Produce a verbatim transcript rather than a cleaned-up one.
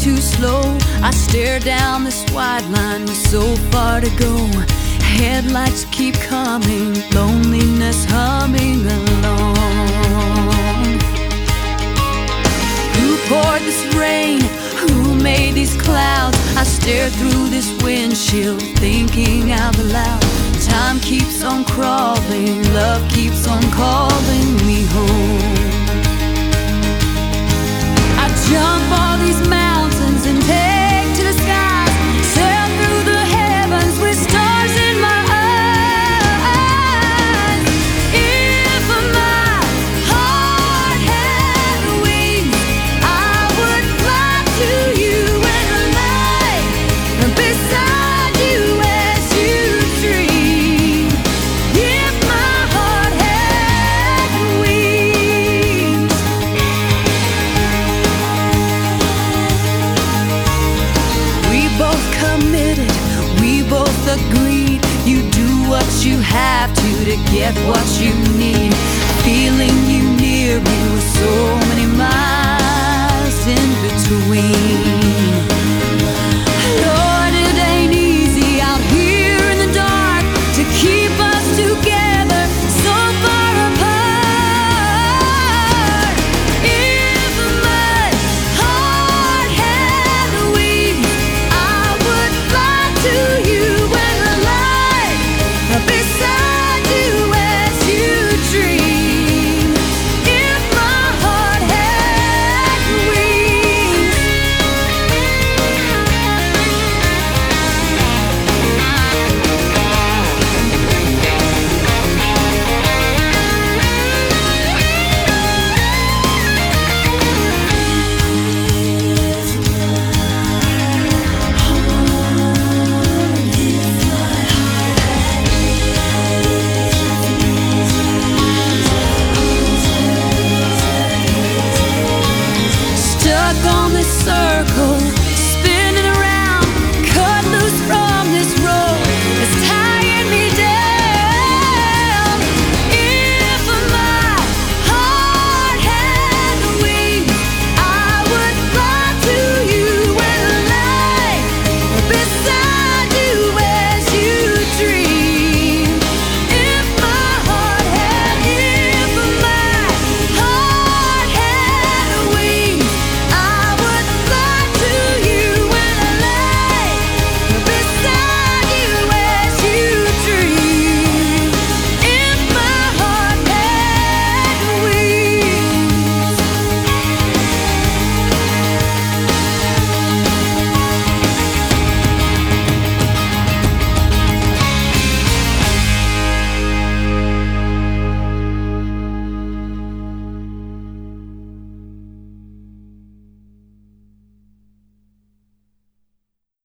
too slow. I stare down this white line with so far to go. Headlights keep coming, loneliness humming along. Who poured this rain? Who made these clouds? I stare through this windshield, thinking out loud. Time keeps on crawling, love keeps on calling me home. I jump all these mountains and take to the skies, sail through the heavens with stars in my eyes. If my heart had wings, I would fly to you and lie beside you as you dream. If my heart had wings. We both committed, we both agreed. You do what you have to to get what you need.